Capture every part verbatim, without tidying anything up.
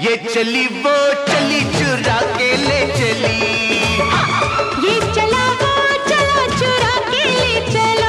ये चली वो चली चुरा के ले चली, ये चला वो चला चुरा के ले चला।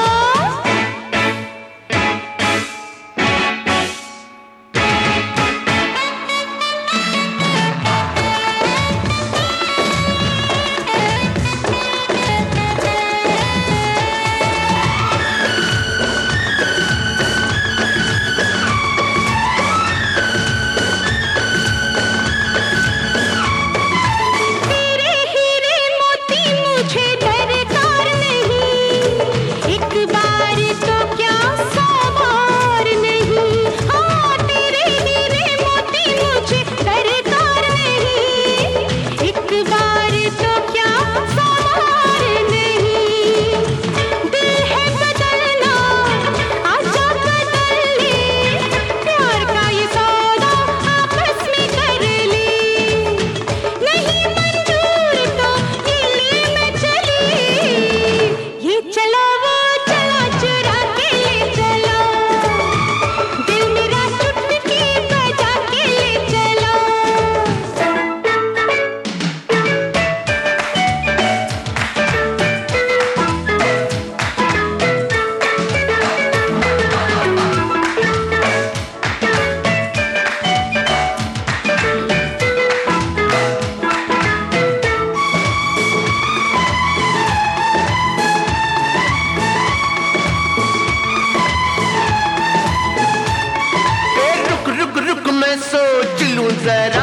सोच लूं जरा,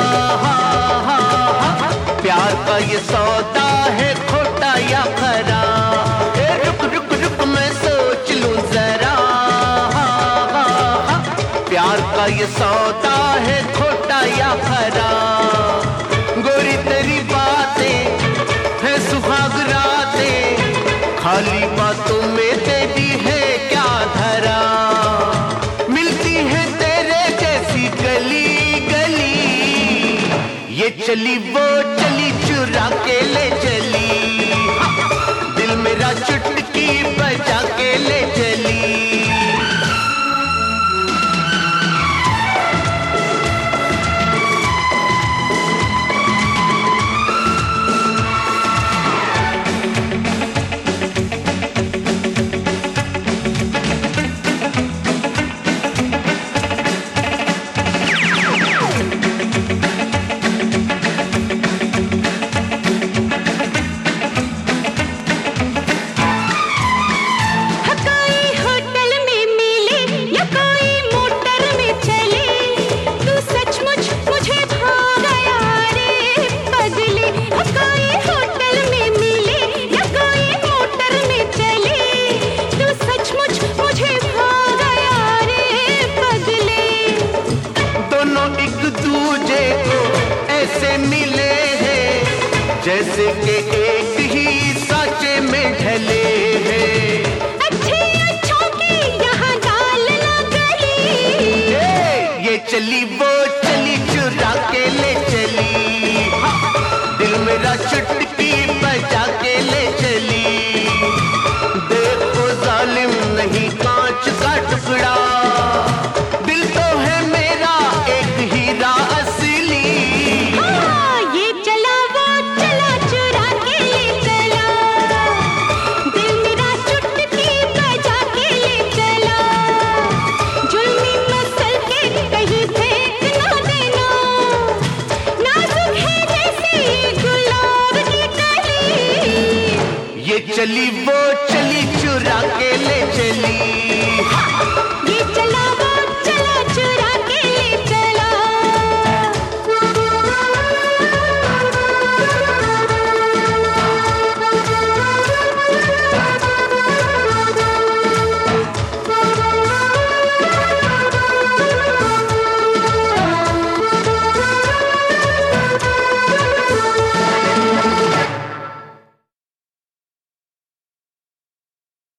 प्यार का ये सौदा है खोटा या खरा। ए रुक रुक रुक मैं सोच लूं जरा, प्यार का ये सौदा है खोटा या खरा। गोरी तेरी बातें है सुहाग रातें, खाली बातों में तेरी है क्या धरा। मिलती है तेरे जैसी गली गली, ये चली वो चली चुरा के ले चली, दिल मेरा चुटकी बजा के ले चली। ऐसे मिले हैं जैसे कि एक ही साँचे में ढले हैं। अच्छे अच्छों की यहाँ गाल न गली, ये चली वो चली चुरा के ले चली, दिल मेरा चुटकी बजा के ले चली। देखो जालिम नहीं कांच का टुकड़ा, दिल तो है मेरा एक हीरा असली। ये चला वो चला चुरा के ले चला, दिल मेरा चुटकी बजा के ले चला। जुल्मी मसल के कहीं फेंक ना देना, नाजुक है जैसे गुलाब की कली। ये चली वो चली चुरा के ले चली, ये चला